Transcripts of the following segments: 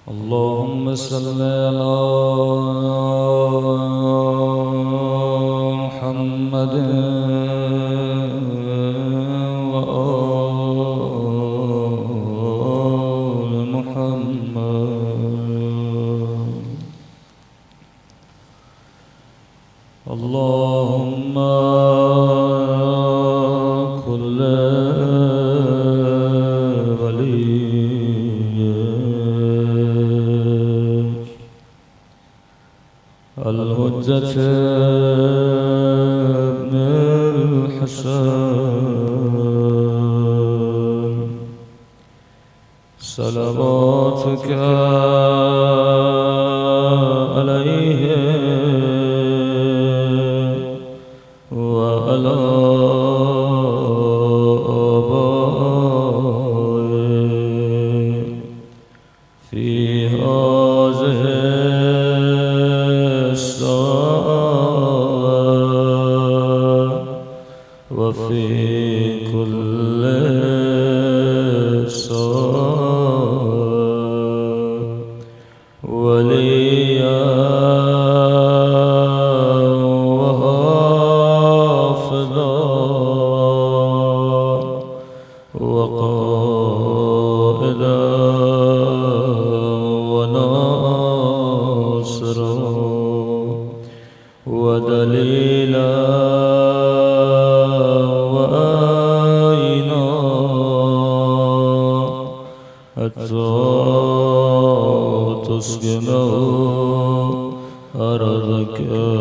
اللهم صل على محمد وآل محمد. اللهم كل الحجة ابن الحسن صلواتك عليه وعلى آبائه في هذه وفي كل ساعة وليا وحافظا وقائدا وناصرا ودليلا حتى تسكنه أرضك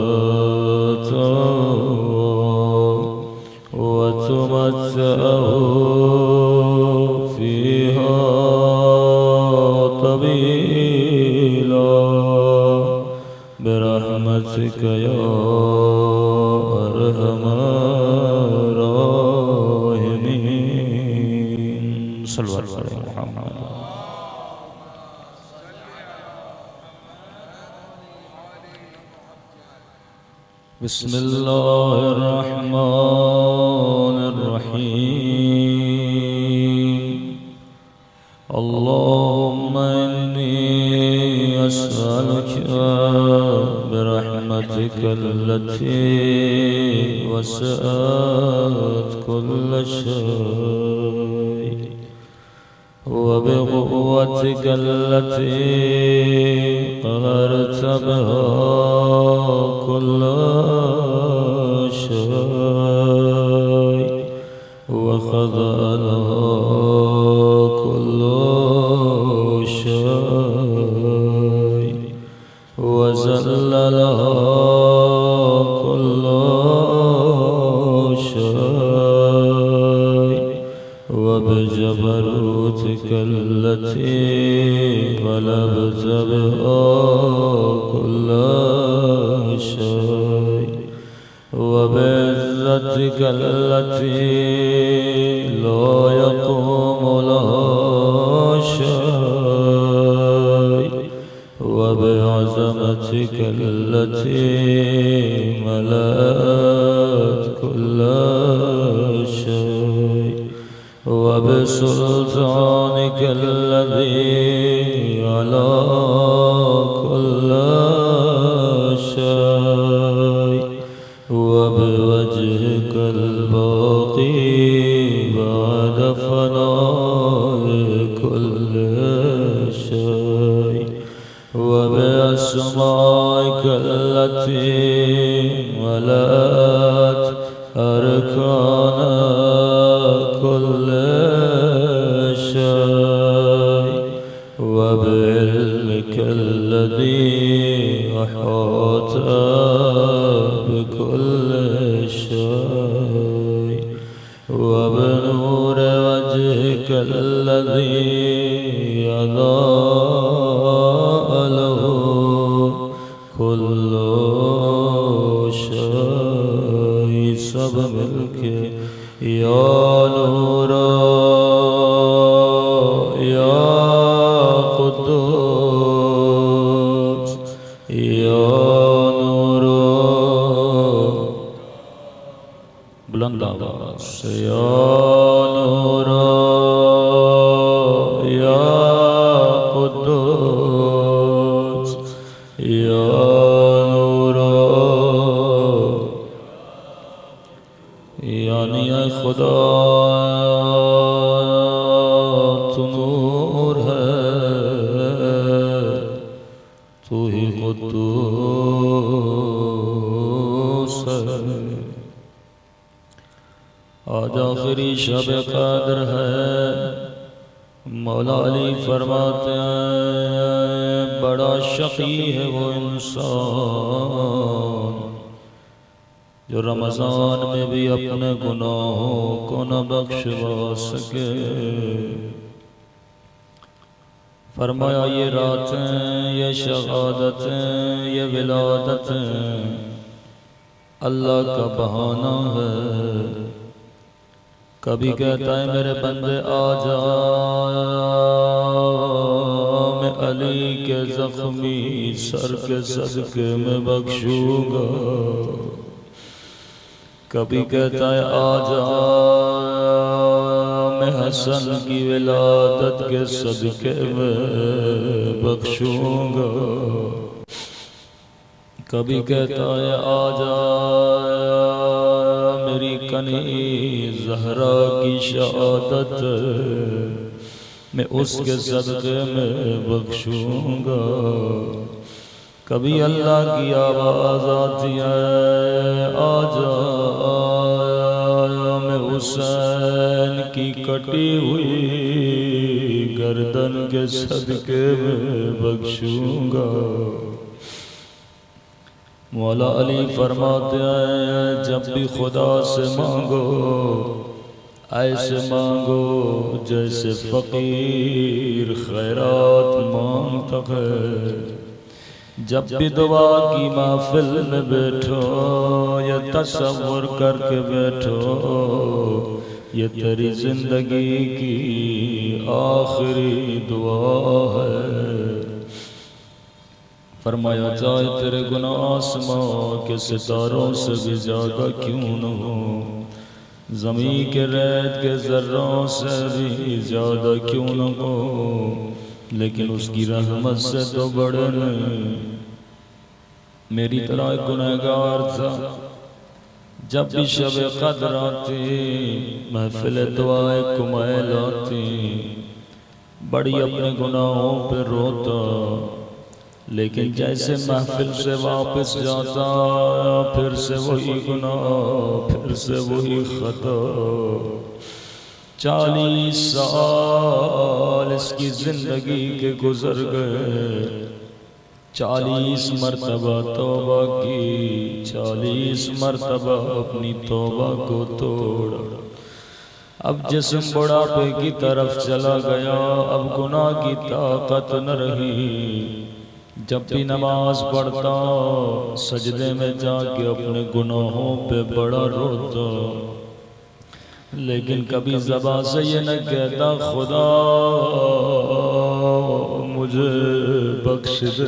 وتمتعه فيها طويلا برحمتك يا أرحم الراحمين. صلوا على محمد. بسم الله الرحمن الرحيم. اللهم إني أسألك برحمتك التي وسعت كل شيء وبقوتك التي قهرت بها كل شيء وخضع لها كل شيء وذل لها كل شيء وبجبروتك التي غلبت بها كل شيء وبعزتك التي لا يقوم لها شيء وبعظمتك التي ملأت كل شيء وبسلطانك الذي على كل شيء وبوجهك الباقي بعد فناء كل شيء وبأسمائك التي ملأت أركان كل شيء وبعلمك الذي أحاط بكل شيء وبنور وجهك الذي أضاء له كل شيء. سب ملك يا نور يا قدوس يا نور بلند آواز يا نور يا قدوس تو ہی قدوس ہے۔ آج آخری شب قدر ہے، مولا علی فرماتے ہیں بڑا شقی ہے وہ انسان جو رمضان میں بھی اپنے گناہوں کو نہ بخشوا سکے۔ فرمایا یہ راتیں، یہ شہادتیں، یہ ولادتیں اللہ کا بہانہ ہے۔ کبھی کہتا ہے میرے بندے آ جا، میں علی کے زخمی سر کے صدقے میں بخشوں گا۔ کبھی کہتا ہے آ جا، میں حسن کی ولادت کے صدقے میں بخشوں گا۔ کبھی کہتا ہے آ جا، میری کنی زہرا کی شہادت میں اس کے صدقے میں بخشوں گا۔ کبھی اللہ کی آواز آتی ہے آ جا، میں حسین کی کٹی ہوئی گردن کے صدقے میں بخشوں گا۔ مولا علی فرماتے ہیں جب بھی خدا سے مانگو ایسے مانگو جیسے فقیر خیرات مانگتا ہے۔ جب بھی دعا کی محفل میں بیٹھو یا تصور کر کے بیٹھو یہ تیری زندگی کی آخری دعا ہے۔ فرمایا چاہے تیرے گناہ آسمان کے ستاروں سے بھی زیادہ کیوں نہ ہو، زمین کے ریت کے ذروں سے بھی زیادہ کیوں نہ ہو، لیکن اس کی رحمت سے تو بڑے نہیں۔ میری طرح گنہگار تھا، جب بھی شب قدر آتی محفل دعائے کمیل آتی بڑی اپنے گناہوں پہ روتا، لیکن جیسے محفل سے واپس جاتا پھر سے وہی گناہ، پھر سے وہی خطا۔ 40 سال اس کی زندگی کے گزر گئے، 40 مرتبہ توبہ کی، 40 مرتبہ اپنی توبہ کو توڑا۔ اب جسم بڑھاپے کی طرف چلا گیا، اب گناہ کی طاقت نہ رہی۔ جب بھی نماز پڑھتا سجدے میں جا کے اپنے گناہوں پہ بڑا روتا، لیکن کبھی زبان سے یہ نہ کہتا خدا مجھے بخش دے۔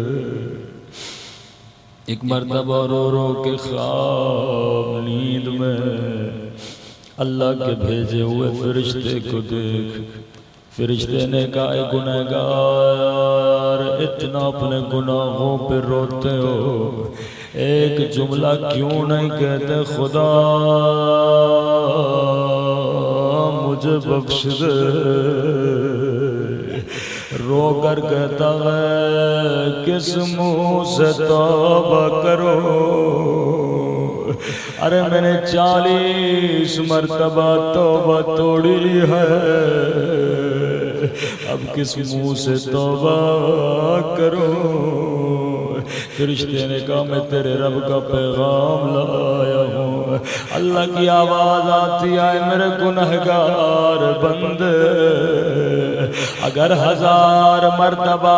ایک مرتبہ رو رو کے خواب نیند میں اللہ کے بھیجے ہوئے فرشتے کو دیکھ، فرشتے نے کہا اے گنہگار اتنا اپنے گناہوں پہ روتے ہو، ایک جملہ کیوں نہیں کہتے خدا مجھے بخش دے؟ رو کر کہتا ہے کس منہ سے توبہ کرو؟ ارے میں نے 40 مرتبہ توبہ توڑی ہے، اب کس منہ سے توبہ کرو؟ فرشتے نے کہا میں تیرے رب کا پیغام لایا ہوں۔ اللہ کی آواز آتی ہے میرے گنہگار بندے، اگر 1000 مرتبہ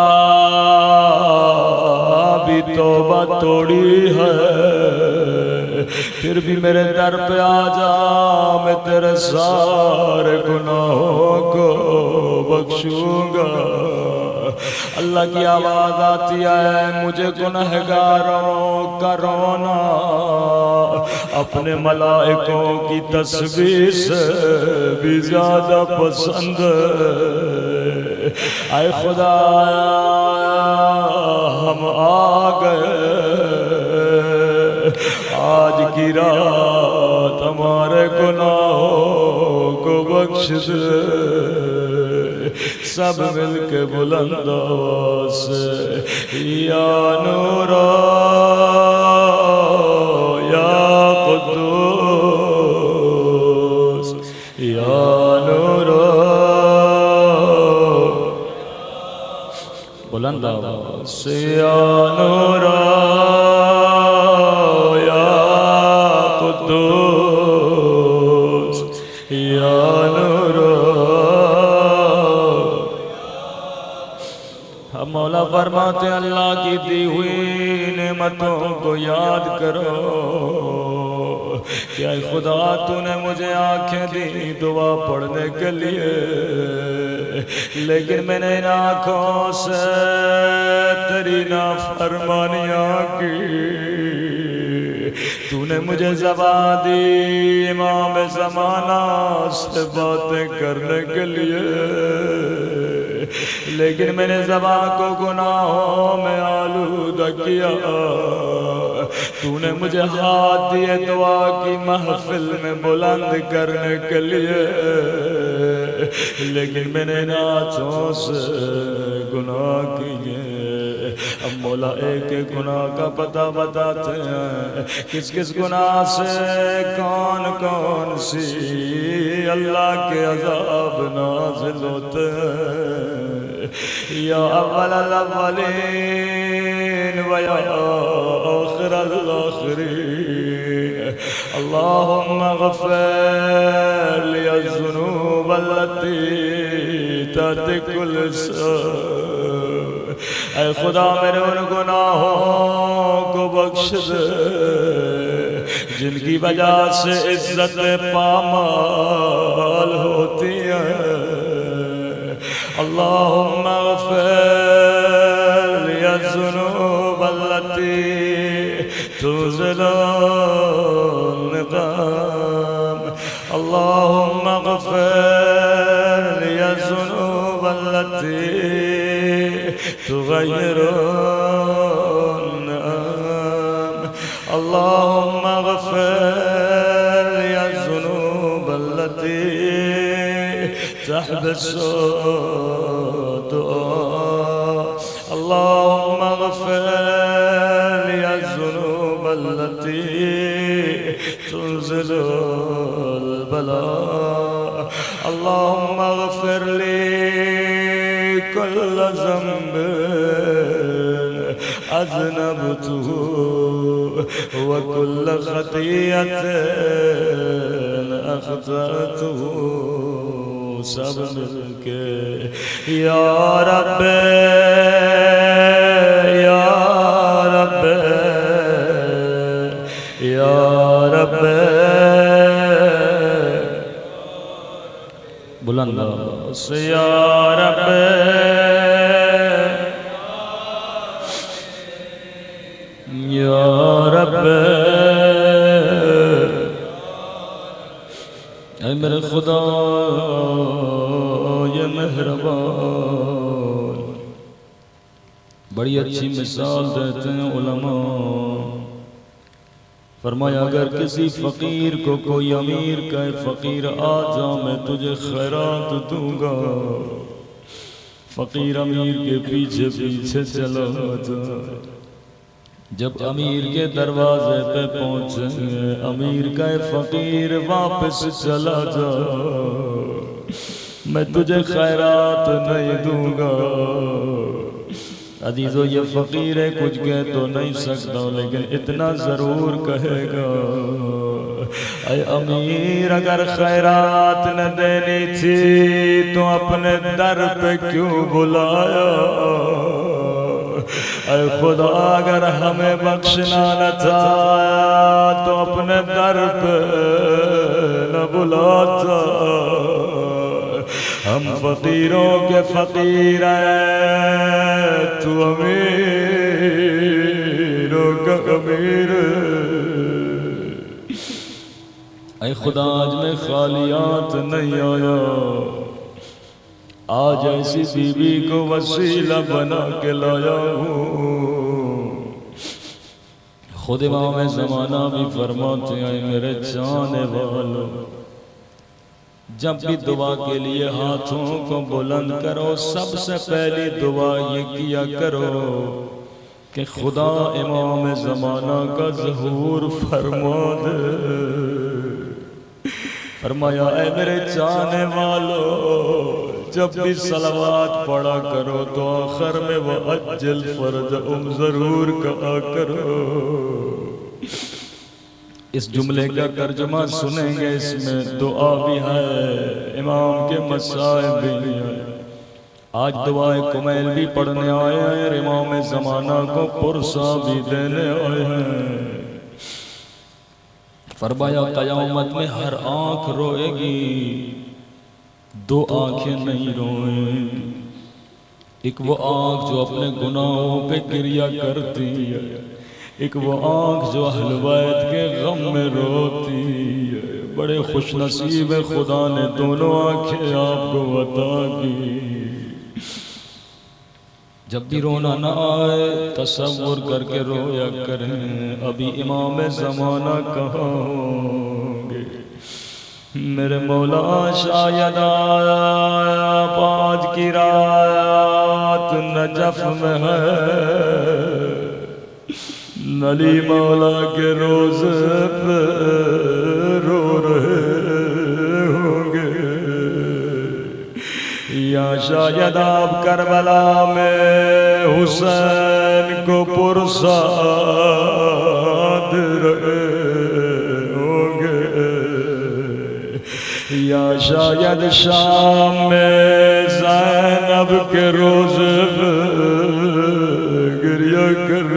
بھی توبہ توڑی ہے پھر بھی میرے در پہ آ جا، میں تیرے سارے گناہوں کو بخشوں گا۔ اللہ کی آواز آتی ہے مجھے گنہگاروں کا رونا اپنے ملائکوں کی تسبیح سے بھی زیادہ پسند ہے۔ اے خدا ہم آ گئے، آج کی رات ہمارے گناہوں کو بخش دے۔ سب مل کے بلند آواز سے یا نورا یا قدوس یا نورا بلند آواز سے یا نورا مولا فرماتے اللہ کی دی ہوئی نعمتوں کو یاد کرو کہ اے خدا تو نے مجھے آنکھیں دی دعا پڑھنے کے لیے لیکن میں نے ان آنکھوں سے تیری نافرمانیاں کی تو نے مجھے زبان دی امام زمانہ سے باتیں کرنے کے لیے لیکن میں نے زبان کو گناہوں میں آلودہ کیا تو نے مجھے ہاتھ دیے دعا کی محفل میں بلند کرنے کے لیے لیکن میں نے ناچوں سے گناہ کیے اب مولا ایک ایک گناہ کا پتہ بتاتے ہیں کس کس گناہ سے کون کون سی اللہ کے عذاب نازل ہوتے ہیں یا اول الاولین و یا آخر الاخرین اللہم اغفر لی الذنوب التي تأتی کل سر اے خدا میرے ان گناہوں کو بخش دے جن کی وجہ سے عزت پامال ہوتی ہے اللہم اغفر لی الذنوب التي تنزل النقام اللہم اغفر لی الذنوب التي تغير النعم اللهم اغفر لي الذنوب التي تحبس الدعاء اللهم اغفر لي الذنوب التي تنزل البلاء اللهم اغفر لي كل ذنب أذنبته وكل خطيئة أخطأته سب مل کے یا رب یا رب یا رب بلند سے یا رب یا رب اے میرے خدا یہ مہربان بڑی اچھی مثال دیتے ہیں علماء فرمایا اگر کسی فقیر کو کوئی امیر کہے فقیر آ جا میں تجھے خیرات دوں گا فقیر امیر کے پیچھے پیچھے چلا جائے جب امیر کے دروازے پہ پہنچے امیر کہے فقیر واپس چلا جا میں تجھے خیرات نہیں دوں گا عزیزو یہ فقیر ہے کچھ کہہ تو نہیں سکتا لیکن اتنا ضرور کہے گا اے امیر اگر خیرات نہ دینی تھی تو اپنے در پہ کیوں بلایا اے خدا اگر ہمیں بخشنا نہ تھا تو اپنے در پہ نہ بلاتا ہم فقیروں کے فقیر ہیں تو امیروں کا امیر اے خدا آج میں خالیات نہیں آیا آج ایسی بی بی کو وسیلہ بنا کے لایا ہوں خود امام زمانہ بھی فرماتے ہیں میرے جانے والوں جب بھی دعا کے لیے ہاتھوں کو بلند کرو سب سے پہلی دعا یہ کیا کرو کہ خدا امام زمانہ کا ظہور فرما دے۔ فرمایا اے میرے چاہنے والو جب بھی صلوات پڑھا کرو تو آخر میں وَأَجِّلْ فَرْجَهُمْ ضرور کہا کرو۔ اس جملے کا ترجمہ سنیں گے، اس میں دعا بھی ہے، امام کے مسائب بھی ہیں۔ آج دعائے کمیل بھی پڑھنے آئے ہیں اور امام زمانہ کو پرسا بھی دینے آئے ہیں۔ فرمایا قیامت میں ہر آنکھ روئے گی، دو آنکھیں نہیں روئیں گی۔ ایک وہ آنکھ جو اپنے گناہوں پہ گریہ کرتی ہے، ایک وہ آنکھ جو اہل بیت کے غم میں روتی ہے۔ بڑے خوش نصیب خدا نے دونوں آنکھیں آپ کو عطا کی۔ جب بھی رونا نہ آئے تصور کر کے رویا کریں، ابھی امام زمانہ کہاں ہوں گے؟ میرے مولا شاید آپ آج کی رات نجف میں ہے، نلی مولا کے روزے پہ رو رہے ہوں گے، یا شاید آپ کربلا میں حسین کو پرساد رہے ہوں گے، یا شاید شام میں زینب کے روزے پہ گریہ کر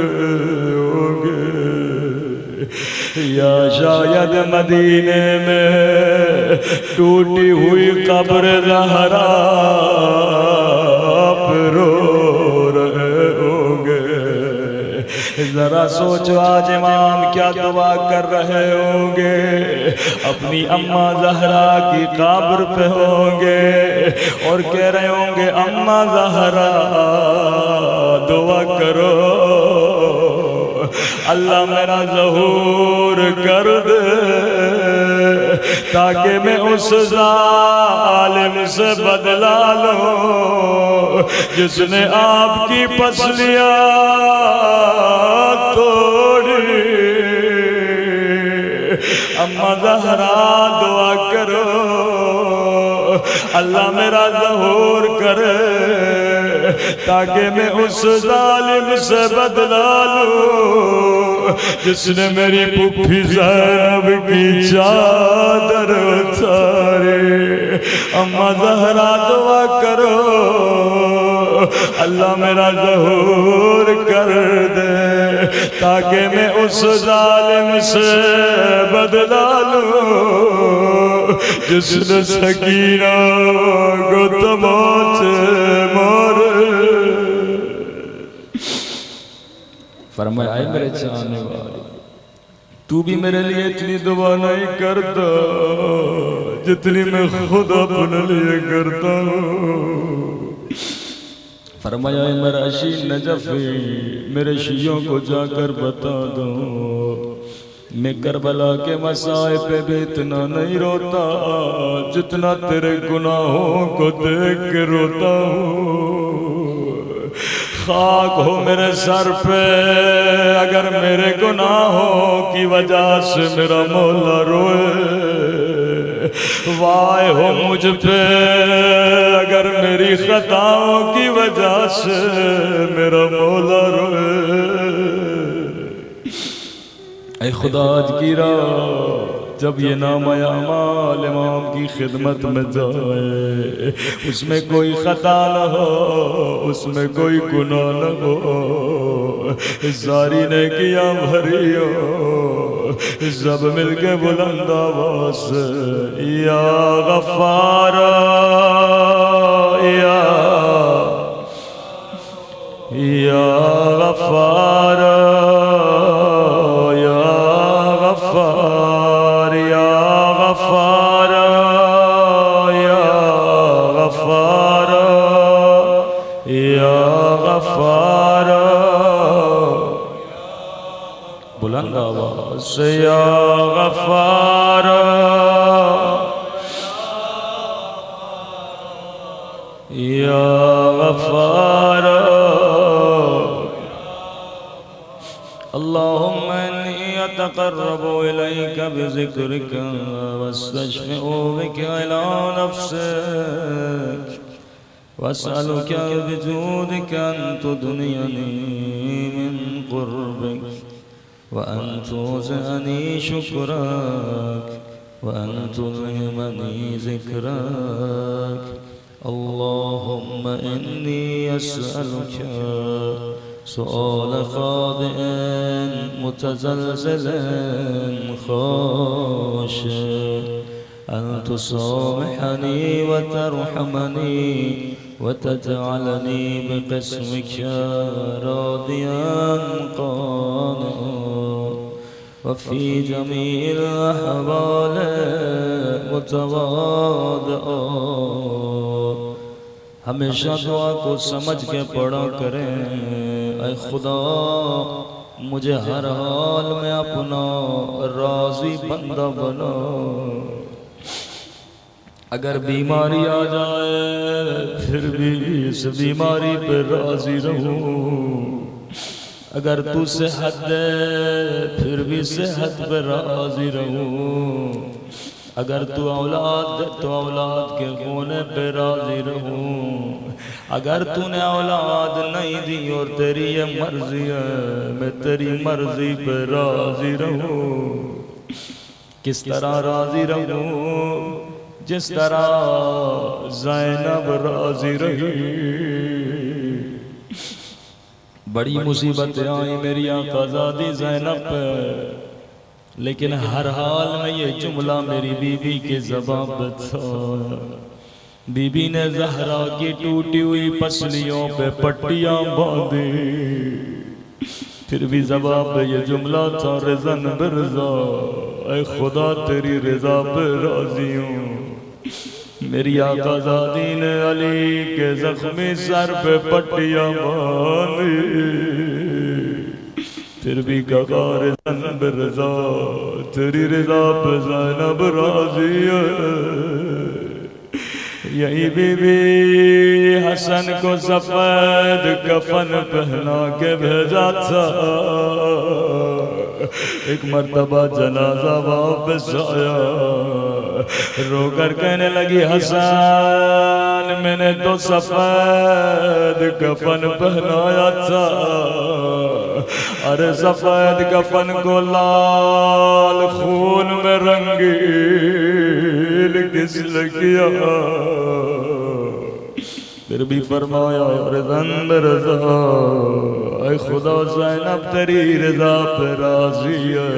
یا شاید مدینے میں ٹوٹی ہوئی قبر زہرا پہ رو رہے ہوں گے۔ ذرا سوچو آج امام کیا دعا کر رہے ہوں گے، اپنی اماں زہرا کی قبر پہ ہوں گے اور کہہ رہے ہوں گے اماں زہرا دعا کرو اللہ میرا ظہور کر دے تاکہ میں اس ظالم سے بدلہ لوں جس نے آپ کی پسلیاں توڑی۔ اماں زہرا دعا کرو اللہ میرا ظہور کرے تاکہ میں اس ظالم سے بدلہ لوں جس نے میری پھوپھی زینب کی چادر اتاری۔ اماں زہرا دعا کرو اللہ میرا ظہور کر دے تاکہ میں اس ظالم سے بدلہ لوں جس نے سکینہ کو تماچے مارے۔ فرمایا اے میرے چاہنے والے تو بھی میرے لیے اتنی دعا نہیں کرتا جتنی میں خود اپنے لیے کرتا ہوں۔ فرمایا اے میرا شیع نجفی میرے شیعوں کو جا کر بتا دو میں کربلا کے مسائب پہ بھی اتنا نہیں روتا جتنا تیرے گناہوں کو دیکھ کے روتا ہوں۔ خاک ہو میرے سر پہ اگر میرے گناہوں کی وجہ سے میرا مولا روئے، وائے ہو مجھ پہ اگر میری خطاؤں کی وجہ سے میرا مولا روئے۔ اے خدا آج کی رات جب یہ نامہ اعمال امام کی خدمت میں جائے اس میں کوئی خطا نہ ہو، اس میں کوئی گناہ نہ ہو، زاری نے کیا بھری ہو، سب مل کے بلند آواز سے یا غفار یا غفار بلند آواز سے یا غفار یا غفار اللهم إني أتقرب إليك بذكرك واستشفع بك إلى نفسك وأسألك بجودك أن تدنيني من قربك وأن توزعني شكرك وأن تلهمني ذكرك اللهم إني أسألك سؤال خاضع متزلزل خاشع أن تصامحني وترحمني وتجعلني بقسمك راضيا قانعا وفي جميع الأحوال متواضعا ہمیشہ دعا کو سمجھ کے پڑھا کریں اے خدا مجھے ہر حال میں اپنا راضی بندہ بنا اگر بیماری آ جائے پھر بھی اس بیماری پہ راضی رہوں اگر تو صحت دے پھر بھی صحت پہ راضی رہوں اگر تو اولاد دے تو اولاد کے ہونے پہ راضی رہوں اگر تو نے اولاد نہیں دی اور تیری یہ مرضی ہے میں تیری مرضی پہ راضی رہوں کس طرح راضی رہوں جس طرح زینب راضی رہی بڑی مصیبتیں آئیں میری آقازادی زینب پہ لیکن ہر حال میں یہ جملہ میری بی بی کے زبان پہ تھا بی بی نے زہرا کی ٹوٹی ہوئی پسلیوں پہ پٹیاں باندھی پھر بھی زبان پہ یہ جملہ تھا رضا برضا اے خدا تیری رضا پہ راضی ہوں میری آقا زادی نے علی کے زخمی سر پہ پٹیاں باندھی پھر بھی کہا رضا برضا تیری رضا پہ زینب راضی ہے یہی بی بی حسن کو سفید کفن پہنا کے بھیجا تھا ایک مرتبہ جنازہ واپس آیا رو کر کہنے لگی حسن میں نے تو سفید کفن پہنایا تھا ارے سفید کفن کو لال خون میں رنگیل کس نے کیا پھر بھی فرمایا رضا برضا اے خدا زینب تیری رضا پہ راضی ہے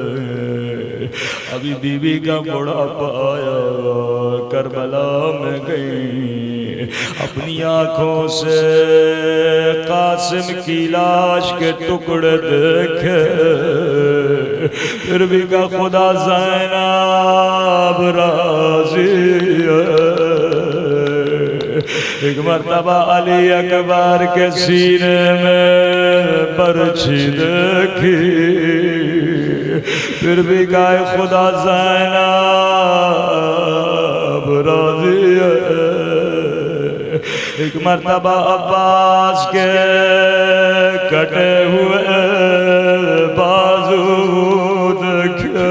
ابھی بی بی کا بڑھاپا آیا کربلا میں گئی اپنی آنکھوں سے قاسم کی لاش کے ٹکڑے دیکھے پھر بھی کا خدا زینب راضی ہے ایک مرتبہ علی اکبر کے سینے میں برچھی دیکھی پھر بھی کہا خدا زینب راضی ہے ایک مرتبہ عباس کے کٹے ہوئے بازو دیکھے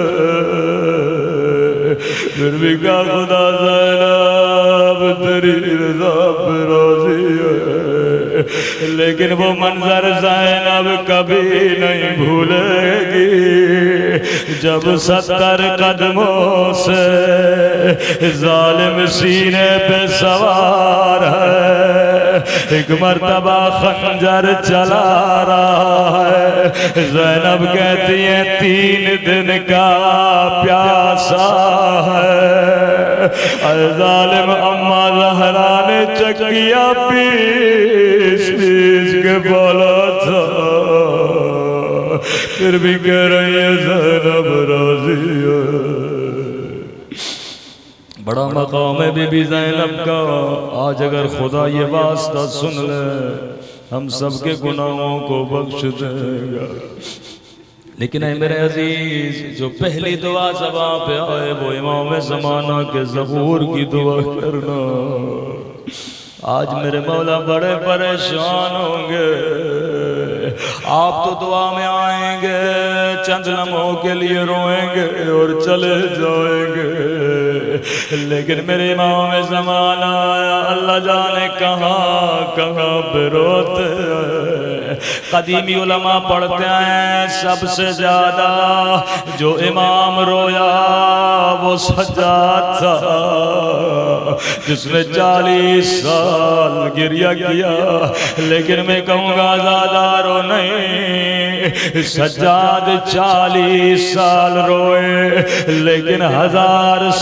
پھر بھی کہا خدا زینب تیری رضا پہ راضی ہے لیکن وہ منظر زینب کبھی نہیں بھولے گی جب 70 قدموں سے ظالم سینے پہ سوار ہے ایک مرتبہ خنجر چلا رہا ہے زینب کہتی ہیں 3 دن کا پیاسا ہے اے ظالم اماں زہرا نے چکیا پیس کے بولا تھا پھر بھی کہہ رہی ہے زینب راضی ہے بڑا مقام ہے بی بی زینب کا آج اگر خدا یہ واسطہ سن لے ہم سب کے گناہوں کو بخش دے گا لیکن اے میرے عزیز جو پہلی دعا زبان پہ آئے وہ امام زمانہ کے ظہور کی دعا کرنا آج میرے مولا بڑے پریشان ہوں گے. آپ تو دعا میں آئیں گے, چند لمحوں کے لیے روئیں گے اور چلے جائیں گے, لیکن میرے امام زمانہ اللہ جانے کہاں کہاں پہ روتے ہیں. قدیمی علماء پڑھتے ہیں سب سے زیادہ جو امام رویا وہ سجاد تھا جس نے 40 سال گریہ کیا. لیکن میں کہوں گا زیادہ رو نہیں, سجاد 40 سال روئے لیکن 1000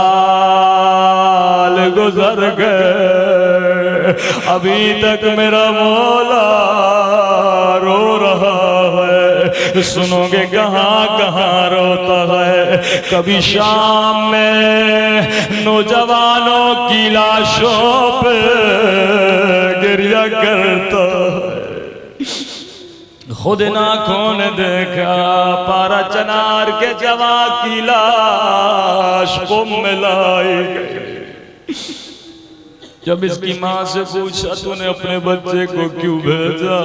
سال گزر گئے, ابھی تک میرا مولا رو رہا ہے. سنو گے کہاں کہاں روتا ہے. کبھی شام میں نوجوانوں کی لاشوں پہ گریہ کرتا ہے. خود آنکھوں نے دیکھا پارا چنار کے جوان کی لاش کو ملائی گئی. جب اس کی ماں سے پوچھا تو نے اپنے بچے کو کیوں بھیجا,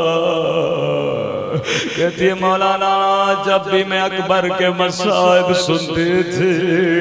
کہتی ہے مولانا جب بھی میں اکبر کے مصائب سنتی تھی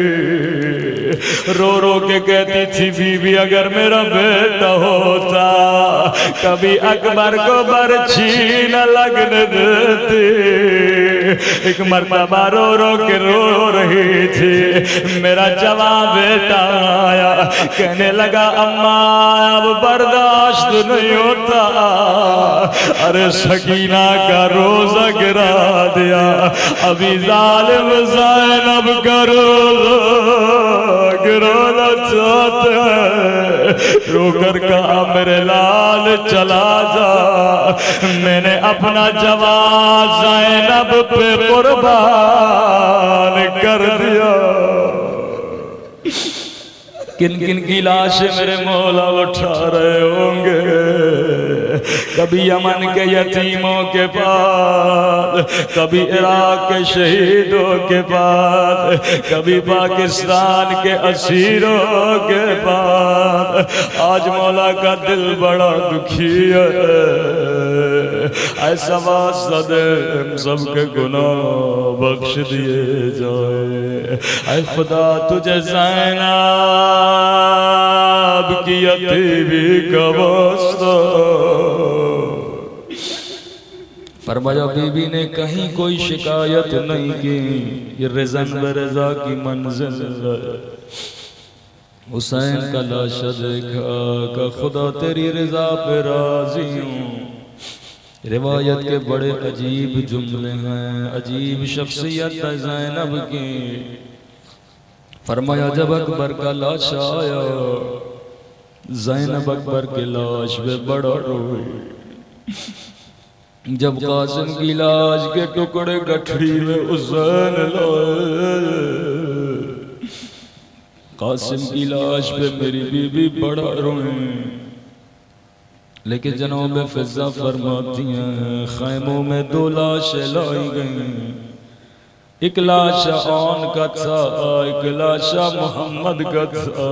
رو رو کے کہتی تھی بی بی اگر میرا بیٹا ہوتا کبھی اکبر کو برچھی نہ لگنے دیتی. ایک مرتبہ رو رو کے رو رہی تھی, میرا جوان بیٹا آیا کہنے لگا اماں اب برداشت نہیں ہوتا. ارے سکینہ کا روزہ گرا دیا, ابھی ظالم زینب کا روزہ گرانا چاہتے ہیں. رو کر کہا میرے لال چلا جا, میں نے اپنا جوان زینب پہ قربان کر دیا. کن کن کی لاشیں میرے مولا اٹھا رہے ہوں گے. کبھی یمن کے یتیموں کے پاس, کبھی عراق کے شہیدوں کے پاس, کبھی پاکستان کے اسیروں کے پاس. آج مولا کا دل بڑا دکھی ہے. ایسا واسطہ دے ہم سب کے گناہ بخش دیے جائے. اے خدا تجھے زینب کی یتیمی کا واسطہ. فرمایا بی بی نے کہیں کوئی شکایت نہیں کی, یہ رزن برزا کی منزل ہے. حسین کا لاشا دیکھا کہ خدا تیری رضا پہ راضی ہوں. روایت کے بڑے عجیب جملے ہیں, عجیب شخصیت ہے زینب کی. فرمایا جب اکبر کا لاش آیا زینب اکبر کے لاش پہ بڑا روئی. جب قاسم کی لاش کے ٹکڑے گٹھڑی میں حسین لائے, قاسم کی لاش پہ میری بی بی بڑا روئی. لیکن جناب فضہ فرماتی ہیں خیموں میں 2 لاشیں لائی گئیں. ایک لاشا آن کا تھا, ایک لاشا محمد کا تھا.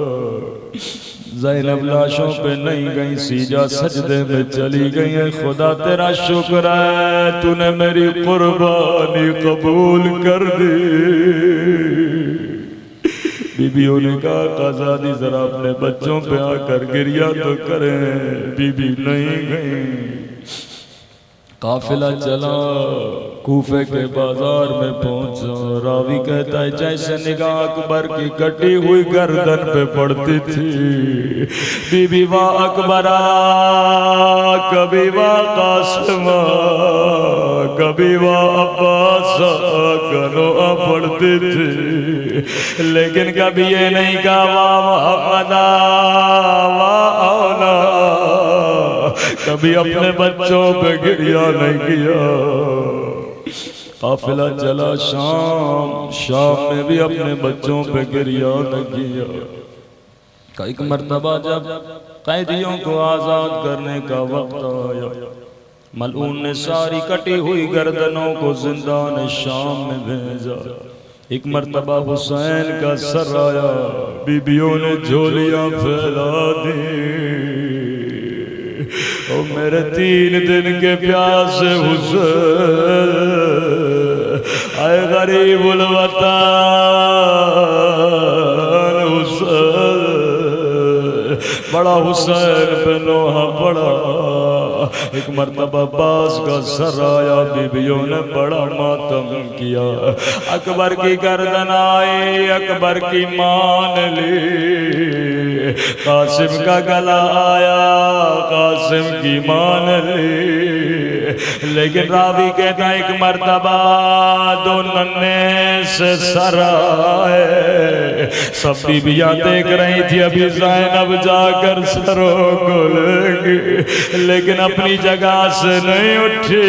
زینب لاشوں پہ نہیں گئیں, سیجا سجدے میں چلی گئی ہیں. خدا تیرا شکر ہے تو نے میری قربانی قبول کر دی. بیویوں نے کہا قاضی ذرا اپنے بچوں پہ آ کر گریہ تو کریں. بی بی نہیں گئیں. قافلہ چلا, کوفے کے بازار میں پہنچا. راوی کہتا ہے جیسے نگاہ اکبر کی کٹی ہوئی گردن پہ پڑتی تھی. بی بی واہ اکبرہ, کبھی واہ قاسمہ, کبھی واہ عباسہ کنوہ پڑتی تھی. لیکن کبھی یہ نہیں کہا واہ محمدہ واہ اولا. کبھی اپنے بچوں پہ گریہ نہیں کیا. قافلہ چلا شام, شام میں بھی اپنے بچوں پہ گریہ نہ کیا. ایک مرتبہ جب قیدیوں کو آزاد کرنے کا وقت آیا, ملعون نے ساری کٹی ہوئی گردنوں کو زندان شام میں بھیجا. ایک مرتبہ حسین کا سر آیا, بیویوں نے جھولیاں پھیلا دی. او میرے 3 دن کے پیاسے حسین اے غریب الوطن حسین بڑا حسین پہ نوحہ پڑا ایک مرتبہ عباس کا سر آیا بیویوں نے بڑا ماتم کیا اکبر کی گردن آئی اکبر کی مان لی قاسم کا گلا آیا قاسم کی مان لی لیکن راوی کہتا ہے ایک مرتبہ 2 ننے سے سر آئے سب بیویاں دیکھ رہی تھی ابھی زینب جا کر سروں کو لے گی لیکن اپنی جگہ سے نہیں اٹھی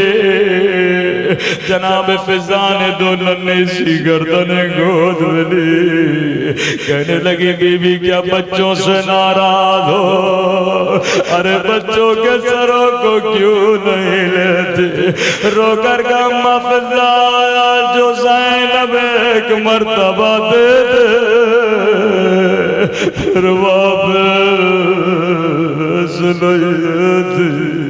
جناب فضا نے 2 ننے سی گردنیں گود میں لی کہنے لگی بی بی کیا بچوں سے ناراض ہو ارے بچوں کے سروں کو کیوں نہیں لیتے رو کر کا اماں فضا جو زینب ایک مرتبہ دے دے پھر واپس نہیں آتی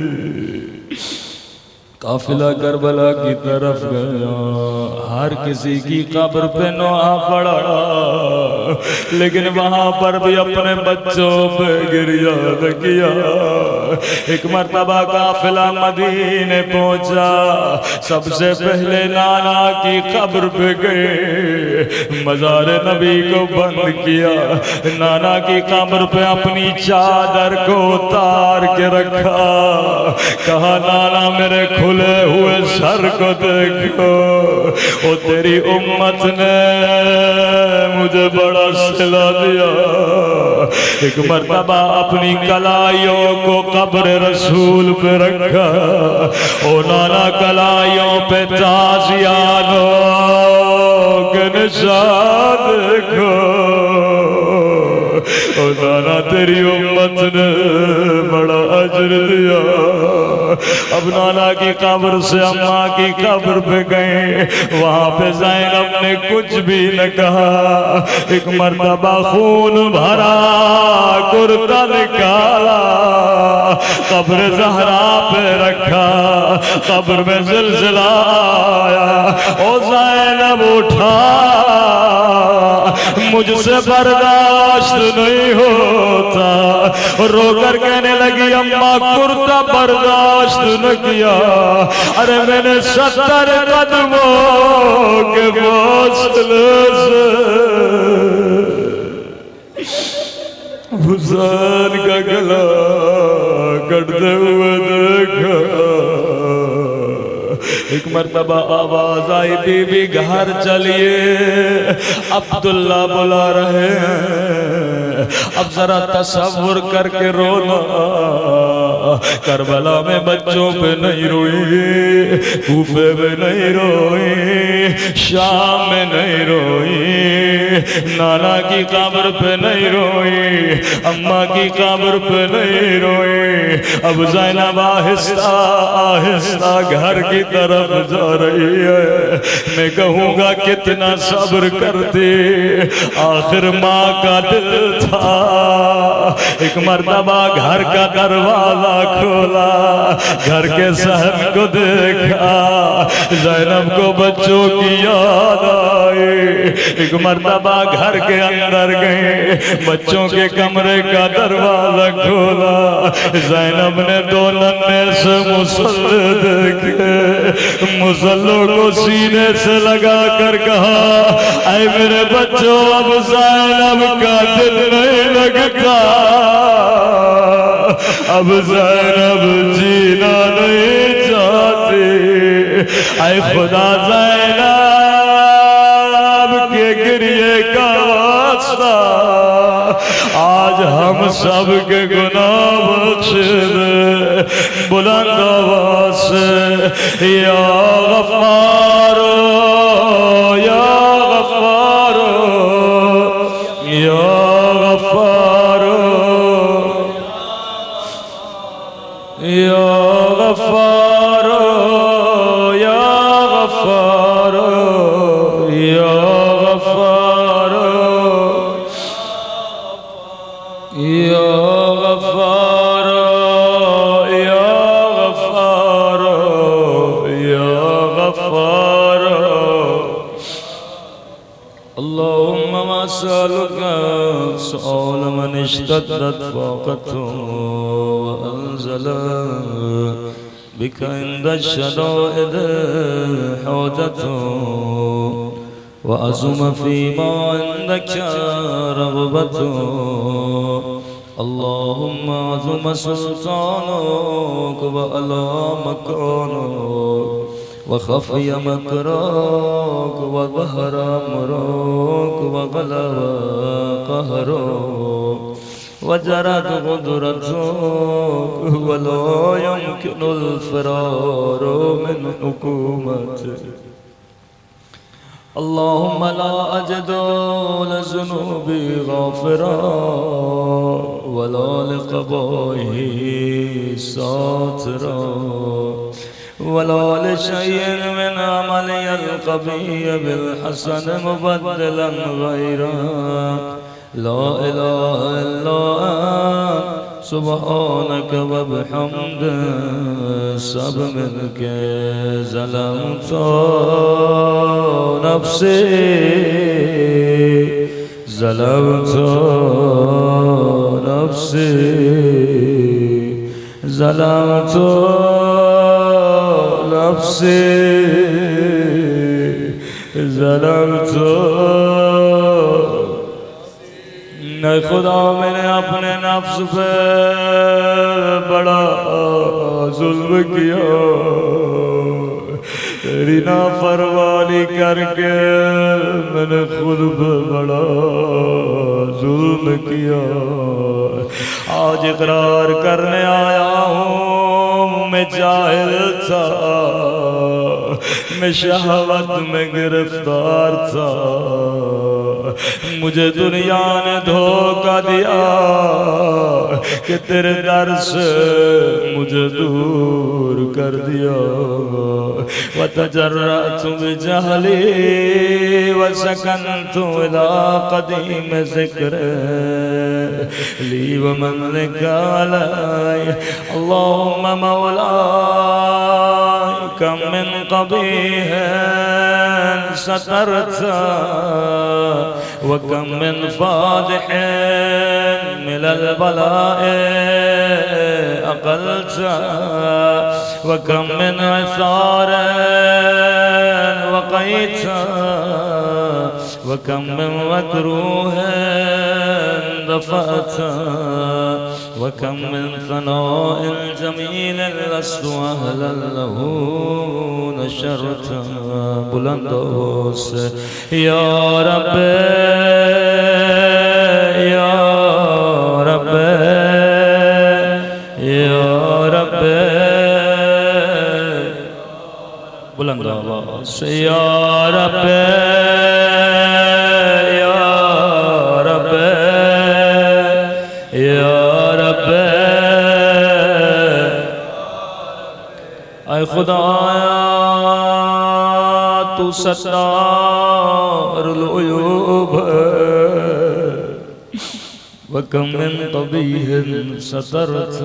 قافلہ کربلا کی طرف گیا ہر کسی کی قبر پہ نوحہ پڑا لیکن وہاں پر بھی اپنے بچوں پہ گریاد کیا ایک مرتبہ قافلہ مدینے پہنچا سب سے پہلے نانا کی قبر پہ گئے مزار نبی کو بند کیا نانا کی قبر پہ اپنی چادر کو اتار کے رکھا کہا نانا میرے کھلے ہوئے سر کو دیکھو او تیری امت نے مجھے بڑا صلہ دیا ایک مرتبہ اپنی کلائیوں کو قبر رسول پہ رکھا او نانا کلائیوں پہ تازیانوں کے نشان دیکھو او نانا تیری امت نے بڑا اجر دیا اب نانا کی قبر سے اماں کی قبر پہ گئے وہاں پہ زینب نے کچھ بھی نہ کہا ایک مرتبہ خون بھرا کرتا نکالا قبر زہرا پہ رکھا قبر میں زلزلہ آیا او زینب اٹھا مجھ سے برداشت نہیں ہوتا رو کر کہنے لگی اماں کرتا برداشت نہ کیا ارے میں نے 70 قدموں کے فاصلے سے حسین کا گلا کٹتے ہوئے دیکھا ایک مرتبہ آواز آئی بی بی گھر چلیے عبداللہ بلا رہے ہیں اب ذرا تصور کر کے رونا کربلا میں بچوں پہ نہیں روئی کوفے میں نہیں روئی شام میں نہیں روئی نانا کی قبر پہ نہیں روئی اماں کی قبر پہ نہیں روئی اب زینب آہستہ آہستہ گھر کی طرف جا رہی ہے میں کہوں گا کتنا صبر کرتے آخر ماں کا دل تھا ایک مرتبہ گھر کا دروازہ کھولا گھر کے صحن کو دیکھا زینب کو بچوں کی یاد آئی ایک مرتبہ گھر کے اندر گئے بچوں کے کمرے کا دروازہ کھولا زینب نے 2 ننے سے مصلی دیکھے مصلوں کو سینے سے لگا کر کہا اے میرے بچوں اب زینب کا دل نہیں لگتا اب زینب جینا نہیں چاہتی اے خدا زینب کے گریے کا واسطہ آج ہم سب کے گناہ بخش دے بلند آواز سے یا غفار یا غفار یا غفار یا غفار یا غفار یا غفار یا غفار یا اشتدت فاقته وأنزل بك عند الشدائد حوجته وأزم فيما عندك رغبته اللهم عظم سلطانك وعلى مكانك وخفي مكرك وظهر أمرك وغلب قهرك وجرت قدرتك ولا يمكن الفرار من حكومتك اللهم لا أجد لذنوبي غافرا ولا لقضائه ساترا ولا لشيء من عملي القبيح بالحسن مبدلا غيره لا إله إلا أنت سبحانك وبحمدك سب ملك ظلمت نفسي ظلمت نفسي ظلمت نفسي ظلمت اے خدا میں نے اپنے نفس پہ بڑا ظلم کیا تیری نافرمانی کر کے میں نے خود پہ بڑا ظلم کیا آج اقرار کرنے آیا ہوں میں جاہل تھا میں شہوت میں گرفتار تھا مجھے دنیا نے دھوکہ دیا کہ تیرے در سے مجھے دور کر دیا وَتَجَرَّأْتُ بِجَهْلِي وَسَكَنْتُ إِلَىٰ قَدِيمِ ذِكْرِ لِي وَمَنِّكَ عَلَيَّ اللهم مولاي كم من قبيح سترت وكم من فاضح من البلاء أقلت وكم من عثار وقيت وكم من مكروه دفعت وكم من ثناء جميل لست أهلا له نشرت بلندوں سے یا رب یا رب یا رب بلند آواز سے یا رب یا رب یا رب اے خدایا تو ستار العیوب وَكَمْ مِنْ قَبِيحٍ سَتَرْتَ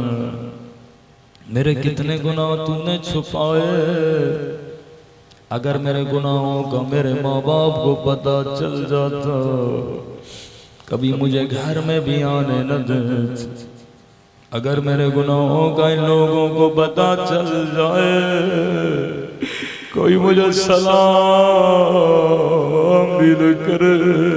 میرے کتنے گناہ تو نے چھپائے اگر میرے گناہوں کا میرے ماں باپ کو پتہ چل جاتا کبھی مجھے گھر میں بھی آنے نہ دیتے اگر میرے گناہوں کا ان لوگوں کو پتہ چل جائے کوئی مجھے سلام بھی نہ کرے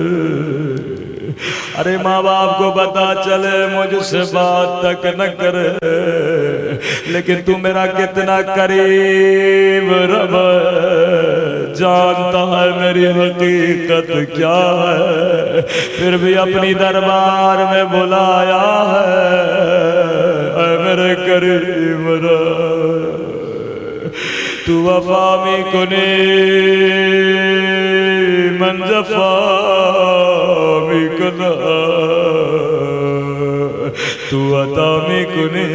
ارے ماں باپ کو پتہ چلے مجھ سے بات تک نہ کرے لیکن تو میرا کتنا قریب رب جانتا ہے میری حقیقت کیا ہے پھر بھی اپنی دربار میں بلایا ہے اے میرے قریب رب تو وفا می کنی من جفا می کنا تو عطا می کنی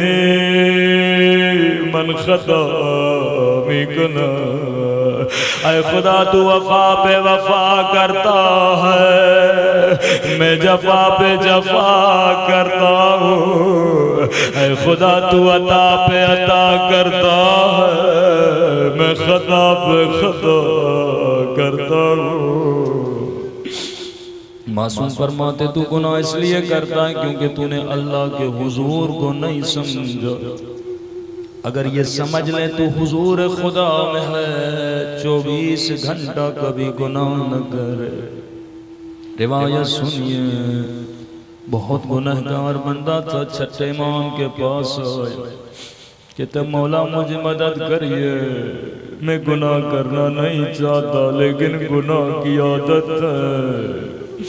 من خطا می کنا اے خدا تو وفا پہ وفا کرتا ہے میں جفا پہ جفا کرتا ہوں اے خدا تو عطا پہ عطا کرتا ہے میں خطا پہ خطا کرتا ہوں معصوم فرماتے تو گناہ اس لیے کرتا ہے کیونکہ تو نے اللہ کے حضور کو نہیں سمجھا. اگر یہ سمجھ لے تو حضور خدا میں ہے 24 گھنٹہ کبھی گناہ نہ کرے. روایت سنیے، بہت گناہگار بندہ تھا، چھٹے امام کے پاس آیا کہتا مولا مجھے مدد کریے، میں گناہ کرنا نہیں چاہتا لیکن گناہ کی عادت ہے.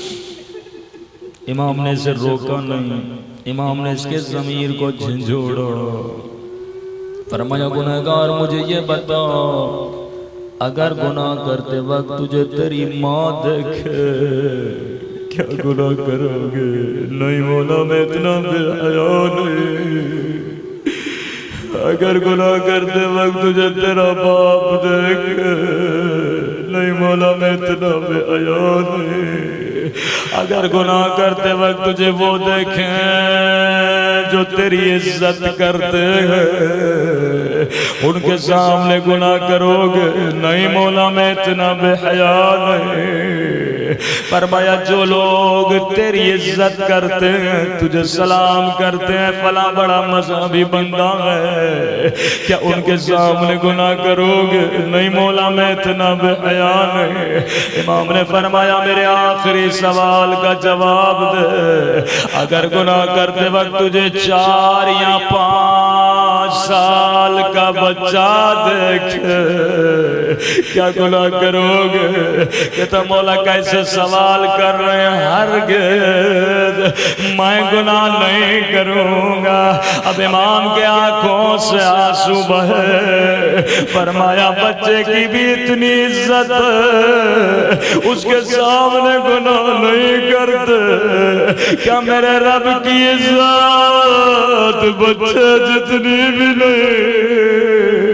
امام نے اسے روکا نہیں، امام نے اس کے ضمیر کو جھنجھوڑا. فرمایا گناہگار مجھے یہ بتا، اگر گناہ کرتے وقت تجھے تیری ماں دیکھے کیا گناہ کرو گے؟ نہیں مولا میں اتنا بے حیا نہیں. اگر گناہ کرتے وقت تجھے تیرا باپ دیکھے، نہیں مولا میں اتنا بے حیا نہیں. اگر گناہ کرتے وقت تجھے وہ دیکھیں جو تیری عزت کرتے ہیں، ان کے سامنے گناہ کرو گے؟ نہیں مولا میں اتنا بے حیا نہیں. فرمایا جو لوگ تیری عزت کرتے ہیں، تجھے سلام کرتے ہیں، فلاں بڑا مذہبی بندہ ہے، کیا ان کے سامنے گناہ کرو گے؟ نہیں مولا میں اتنا بے حیا نہیں. امام نے فرمایا میرے آخری سوال کا جواب دے، اگر گناہ کرتے وقت تجھے 4 یا 5 سال کا بچہ دیکھے کیا گناہ کرو گے؟ کہتا مولا کیسے سوال کر رہے ہیں، ہرگز میں گناہ نہیں کروں گا. اب امام کے آنکھوں سے آنسو بہے. فرمایا بچے کی بھی اتنی عزت ہے، اس کے سامنے گناہ نہیں کرتے. کیا میرے رب کی عزت بچے جتنی بھی نہیں؟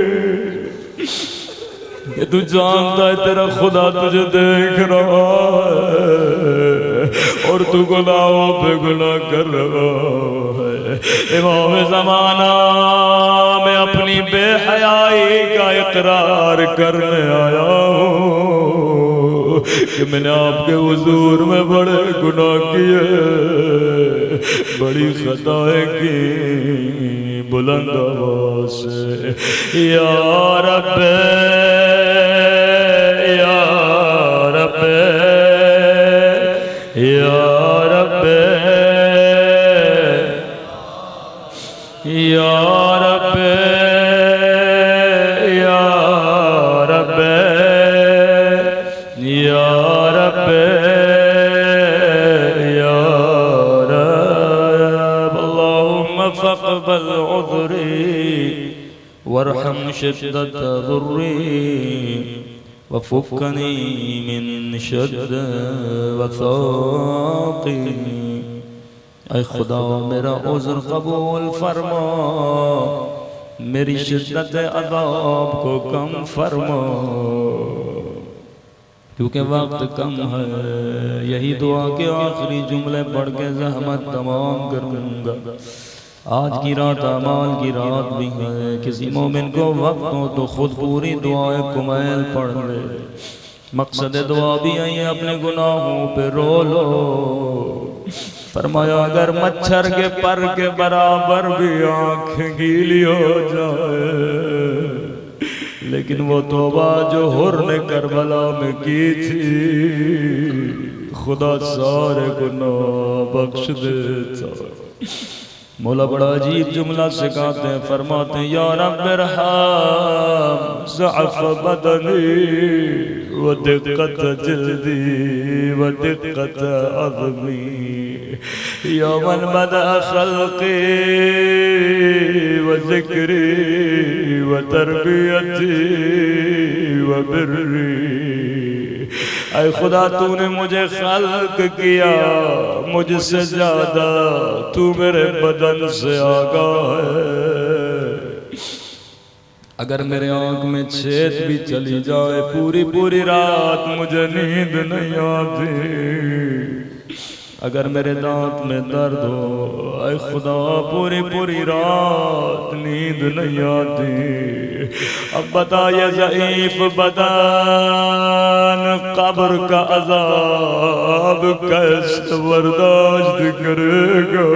کہ تو جانتا ہے تیرا خدا تجھے دیکھ رہا ہے اور تو گناہوں پہ گناہ کر رہا ہے. امام زمانہ میں اپنی بے حیائی کا اقرار کرنے آیا ہوں کہ میں نے آپ کے حضور میں بڑے گناہ کیے، بڑی خطائیں کی. بلند آواز سے یا رب یا رب یا رب یا رب یا رب یا رب یا رب. اللہم فاقبل عذری وارحم شدت ضری وفکنی من شد وثاقی. اے خدا میرا عذر قبول فرما، میری شدت عذاب کو کم فرما، کیونکہ وقت کم ہے. یہی دعا کے آخری جملے پڑھ کے زحمت تمام کروں گا. آج کی رات اعمال کی رات بھی ہے، کسی مومن کو وقت ہو تو خود پوری دعائیں کمیل پڑھ لے. مقصد دعا بھی ہے اپنے گناہوں پہ رو لو. فرمایا اگر مچھر کے پر کے برابر بھی آنکھ گیلی ہو جائے، لیکن وہ توبہ جو حر نے کربلا میں کی تھی خدا سارے گناہ بخش دیتا. مولا بڑا عجیب جملہ سکھاتے ہیں، فرماتے ہیں یا رب ارحم ضعف بدنی ودقت جلدی ودقت عظمی یا من بدأ خلقی وذکری وتربیتی وبری. اے خدا تو نے مجھے خلق کیا، مجھ سے زیادہ تو میرے بدن سے آگاہ ہے. اگر میرے آنکھ میں چھید بھی چلی جائے، پوری رات مجھے نیند نہیں آتی. اگر میرے دانت میں درد ہو اے خدا پوری پوری رات نیند نہیں آتی، اب بتا یہ ضعیف بدن قبر کا عذاب کیسے برداشت کرے گا؟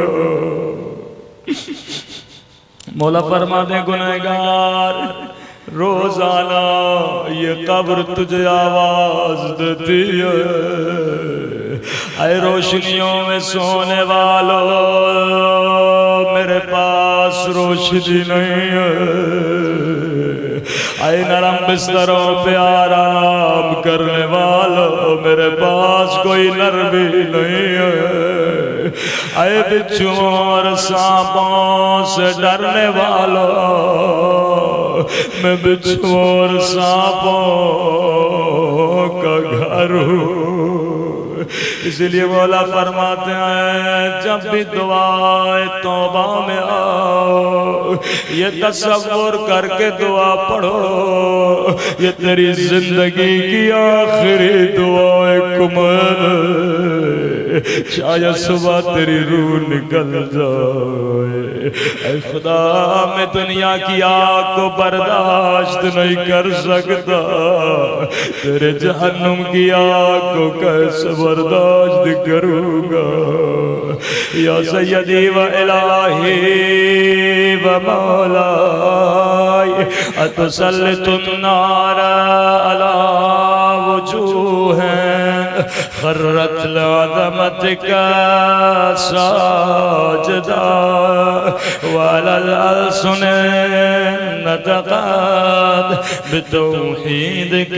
مولا فرما دے گنہگار روزانہ یہ قبر تجھے آواز دیتی ہے، اے روشنیوں میں سونے والوں میرے پاس روشنی نہیں ہے، اے نرم بستروں پہ آرام کرنے والوں میرے پاس کوئی نرمی نہیں ہے، اے بچھوں اور سانپوں سے ڈرنے والوں میں بچھوں اور سانپوں کا گھر ہوں۔ اس لیے مولا فرماتے ہیں جب بھی دعائے توبہ میں آؤ یہ تصور کر کے دعا پڑھو یہ تیری زندگی کی آخری دعائے کمل، شاید صبح تیری روح نکل جائے۔ اے خدا میں دنیا کی آگ کو برداشت نہیں کر سکتا، تیرے جہنم کی آگ کو کیسے برداشت کروں گا؟ یا سیدی و الہی و مولائی اتسلط النار علی وجوہ خرت لعظمتک ساجدہ وعلی الألسن نطقت بتوحیدک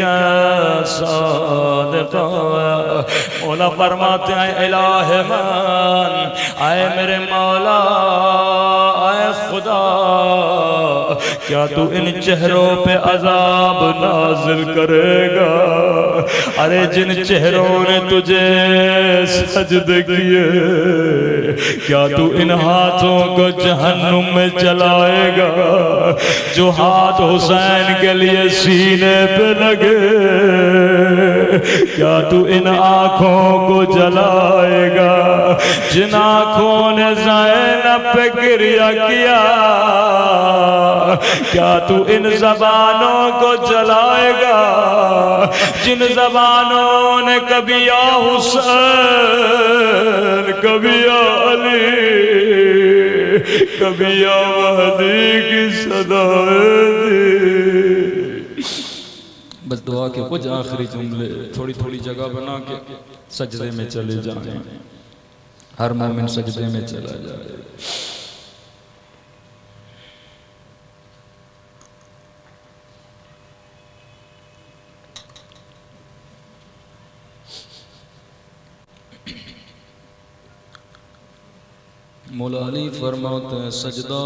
صادقہ۔ مولا فرماتے ہیں الہ من، اے میرے مولا اے خدا کیا تو ان چہروں پہ عذاب نازل کرے گا؟ ارے جن چہروں نے تجھے سجدے کیے کیا تو ان ہاتھوں کو جہنم میں چلائے گا؟ جو ہاتھ حسین کے لیے سینے پہ لگے کیا تو ان آنکھوں کو جلائے گا؟ جن آنکھوں نے زینب پہ گریہ کیا کیا تو ان زبانوں کو جلائے گا؟ جن زبانوں نے کبھی یا حسین کبھی یا علی کبھی یا مہدی کی صدائیں دی۔ بس دعا کے کچھ آخری جملے تھوڑی تھوڑی جگہ بنا کے سجدے میں چلے جائیں، ہر مومن سجدے میں چلا جائے۔ مولا علی فرماتے ہیں سجدہ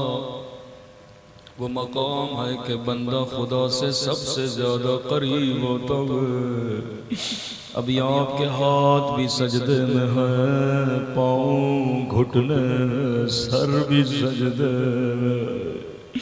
وہ مقام ہے کہ بندہ خدا سے سب سے زیادہ قریب ہوتا ہے۔ ابھی آپ کے ہاتھ بھی سجدے میں ہیں، پاؤں گھٹنے سر بھی سجدے میں۔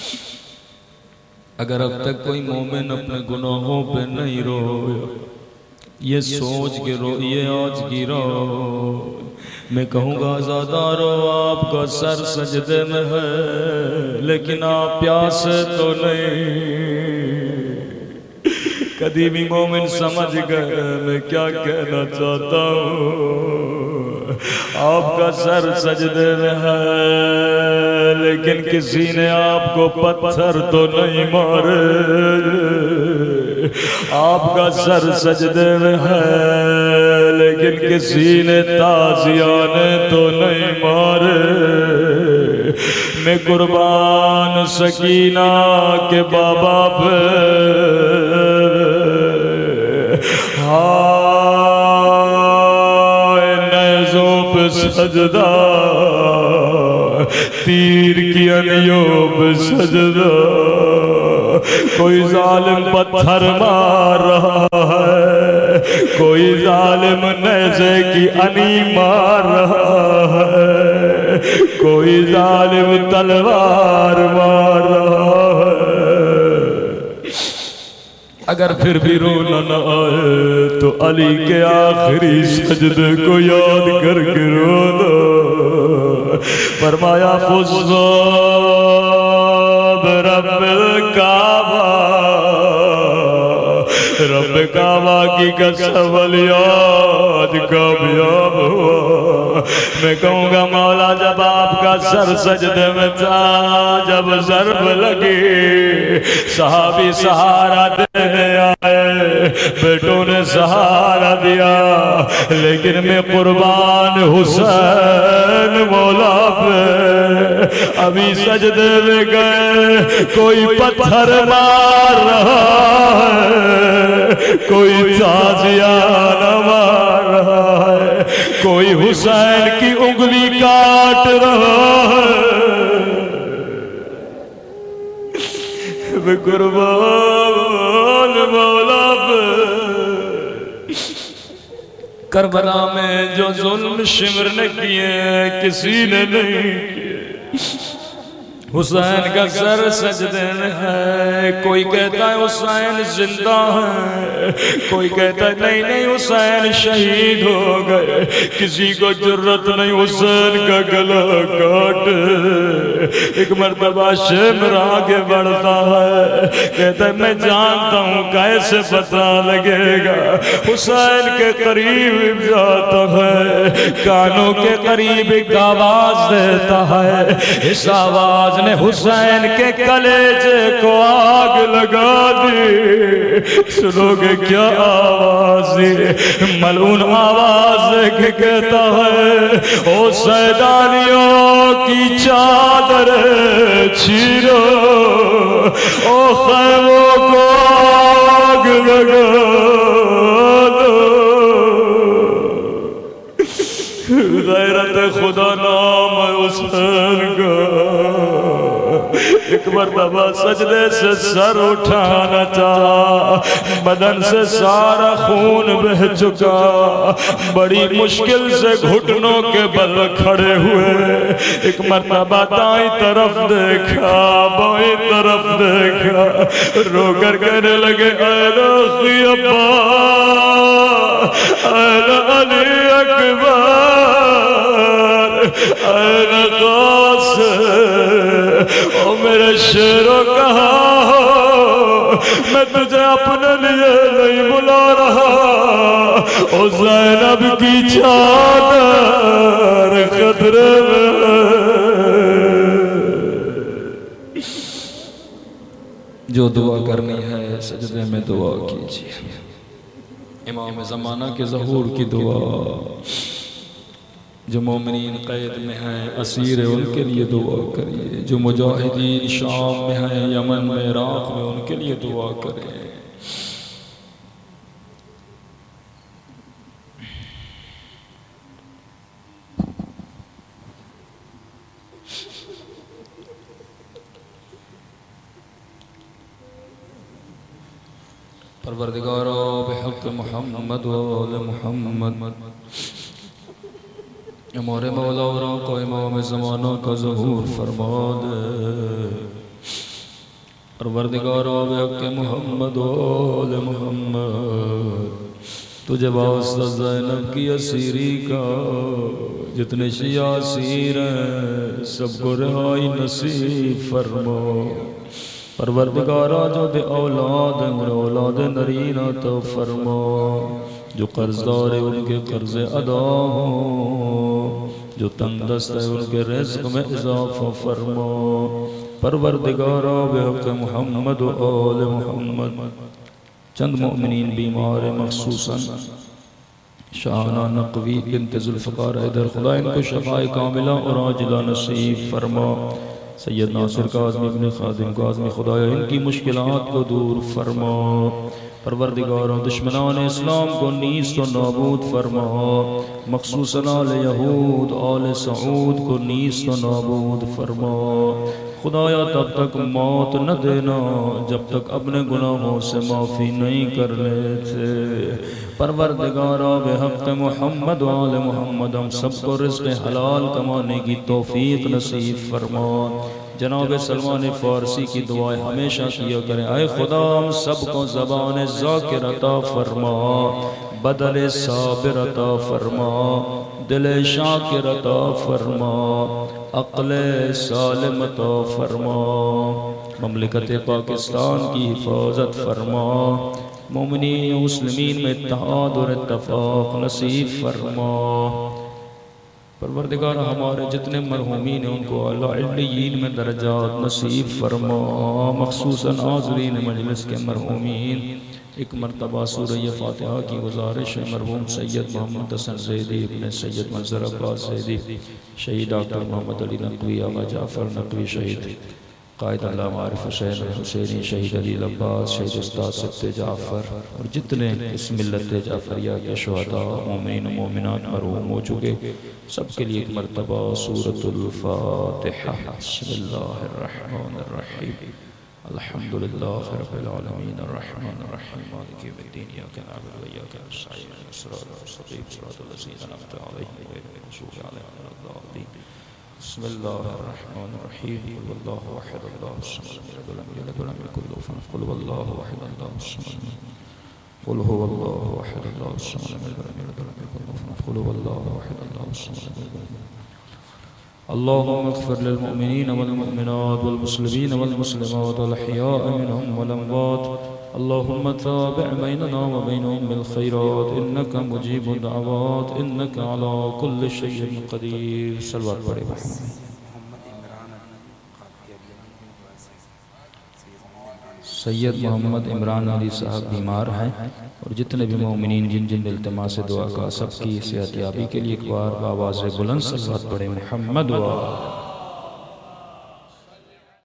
اگر اب تک کوئی مومن اپنے گناہوں پہ نہیں رویا، یہ سوچ کے روئیے آج کی رات میں کہوں گا عزادارو آپ کا سر سجدے میں ہے لیکن آپ پیاسے تو نہیں۔ کبھی بھی مومن سمجھ گئے میں کیا کہنا چاہتا ہوں، آپ کا سر سجدے میں ہے لیکن کسی نے آپ کو پتھر تو نہیں مارے، آپ کا سر سجدے میں ہے لیکن کسی نے تازیانے تو نہیں مارے۔ میں قربان سکینہ کے بابا پہ نیزوں پہ سجدہ، تیر کی انیوں پہ سجدہ، کوئی ظالم پتھر مار رہا ہے، کوئی ظالم نیزے کی انی مار رہا ہے، کوئی ظالم تلوار مار رہا ہے۔ اگر پھر بھی رونا نہ آئے تو علی کے آخری سجدے کو یاد کر کے رونا. فرمایا فزاد رب الکعبہ، رب کعبہ کی قسم یاد کامیاب ہوا. میں کہوں گا مولا جب آپ کا سر سجدے میں تھا، جب ضرب لگی صحابی سہارا دینے آئے، بیٹوں نے سہارا دیا، لیکن میں قربان حسین مولا پہ ابھی سجدے میں گئے. کوئی پتھر مار رہا ہے، کوئی تازیانہ مار رہا ہے، کوئی حسین کی انگلی کاٹ رہا ہے. میں قربان مولا پہ. کربلا میں جو ظلم شمر نے کیے کسی نے نہیں کیے. حسین کا سر سجدے میں ہے. کوئی کہتا ہے حسین زندہ ہے، کوئی کہتا ہے نہیں نہیں حسین شہید ہو گئے. کسی کو جرت نہیں حسین کا گلا کاٹے. ایک مرتبہ شمر آگے بڑھتا ہے، کہتا ہے میں جانتا ہوں کیسے پتہ لگے گا. حسین کے قریب جاتا ہے، کانوں کے قریب ایک آواز دیتا ہے. اس آواز نے حسین کے کلیجے کو آگ لگا دی. سنو گے کیا آواز دی؟ ملعون آواز دے کے کہتا ہے او سیدانیوں کی چادر چھیرو، او خیموں کو آگ لگا دو. غیرت خدا نام حسین کا. ایک مرتبہ سجدے سے سر اٹھانا چاہا، بدن سے سارا خون بہ چکا. بڑی مشکل سے گھٹنوں کے بل کھڑے ہوئے. ایک مرتبہ دائیں طرف دیکھا، بائیں طرف دیکھا، رو کر کہنے لگے این اخی عباس، این علی اکبر، این قاسم. او میرے شیرو کہا میں تجھے اپنے لیے نہیں بلا رہا. او زینب کی چادر خطرے میں. جو دعا کرنی ہے سجدے میں دعا کیجیے. امام زمانہ کے ظہور کی دعا. جو مومنین قید میں ہیں، اسیر ہیں، ان کے لیے دعا کریے. جو مجاہدین شام میں ہیں، یمن میں، عراق میں، ان کے لیے دعا کریں. پروردگارا بحق محمد و آل محمد، ہمارے مولا اور آقا امام زمانہ کا ظہور فرما دے. پروردگارا بحق محمد و آل محمد، تجھے واسطہ زینب کی اسیری کا. جتنے شیعہ اسیر ہیں سب کو رہائی نصیب فرما. پروردگارا جو بے اولاد ہیں انہیں اولاد نرین عطا فرما. جو قرض دار ہیں ان کے قرض ادا ہوں، جو تنگ دست ہے ان کے رزق میں اضافہ فرما. پروردگارا بحق محمد و آل محمد، چند مومنین بیمار مخصوصاً شاہانہ نقوی بنت ذوالفقار حیدر، خدا ان کو شفاء کاملہ اور عاجلہ نصیب فرما. سید ناصر کاظمی ابن خادم کاظمی، خدایا ان کی مشکلات کو دور فرما. پروردگارا دشمنان اسلام کو نیست و نابود فرما. مخصوصاً آل یہود، آل سعود کو نیست و نابود فرما. خدایا تب تک موت نہ دینا جب تک اپنے گناہوں سے معافی نہیں کر لیتے. پروردگارا بحق محمد و آل محمد، ہم سب کو رزق حلال کمانے کی توفیق نصیب فرما. جناب سلمان فارسی کی دعائیں ہمیشہ کیا کریں، اے خدا ہم سب کو زبان ذاکر عطا فرما، بدل صابر عطا فرما، دل شاکر عطا فرما، عقل سالم عطا فرما، مملکت پاکستان کی حفاظت فرما، مومنین و مسلمین میں اتحاد اور اتفاق نصیب فرما۔ پروردگار ہمارے جتنے مرحومین ہیں ان کو اعلیٰ علیین میں درجات نصیب فرما، مخصوصاً حاضرین مجلس کے مرحومین۔ ایک مرتبہ سورہ فاتحہ کی گزارش ہے، مرحوم سید محمد حسن زیدی ابن سید منظر عباس زیدی، شہید ڈاکٹر محمد علی نقوی، آقا جعفر نقوی شہید، قائد علامہ عارف حسین حسینی، شہید علی عباس، شہید استاد سبت جعفر، اور جتنے اس ملت جعفریہ کے شہداء مومنین و مومنات مرحوم ہو چکے، سب کے لیے ایک مرتبہ سورۃ الفاتحہ۔ بسم اللہ الرحمن الرحیم، الحمدللہ رب العالمین، الرحمن الرحیم، مالک یوم الدین، ایاک نعبد و ایاک نستعین، اهدنا الصراط المستقیم، صراط الذین انعمت علیہم غیر المغضوب علیہم ولا الضالین۔ بسم اللہ الرحمن الرحیم، قل اللہ احد اللہ الصمد لم یلد ولم یولد ولم یکن له کفوا احد، قل اللہ احد اللہ الصمد، قل هو اللہ احد اللہ الصمد لم یلد ولم یولد ولم یکن له کفوا احد، قل هو اللہ احد اللہ الصمد لم یلد ولم یولد۔ اللهم اغفر للمؤمنين والمؤمنات والمسلمين والمسلمات الأحياء منهم والأموات، اللهم تابع بيننا وبينهم بالخيرات، إنك مجيب الدعوات، إنك على كل شيء قدير۔ صلوات پڑھے سید محمد عمران علی صاحب بیمار ہیں، اور جتنے بھی مومنین جن جن التماس دعا کا، سب کی صحت یابی کے لیے ایک بار بآواز بلند صلوات پڑھے محمد و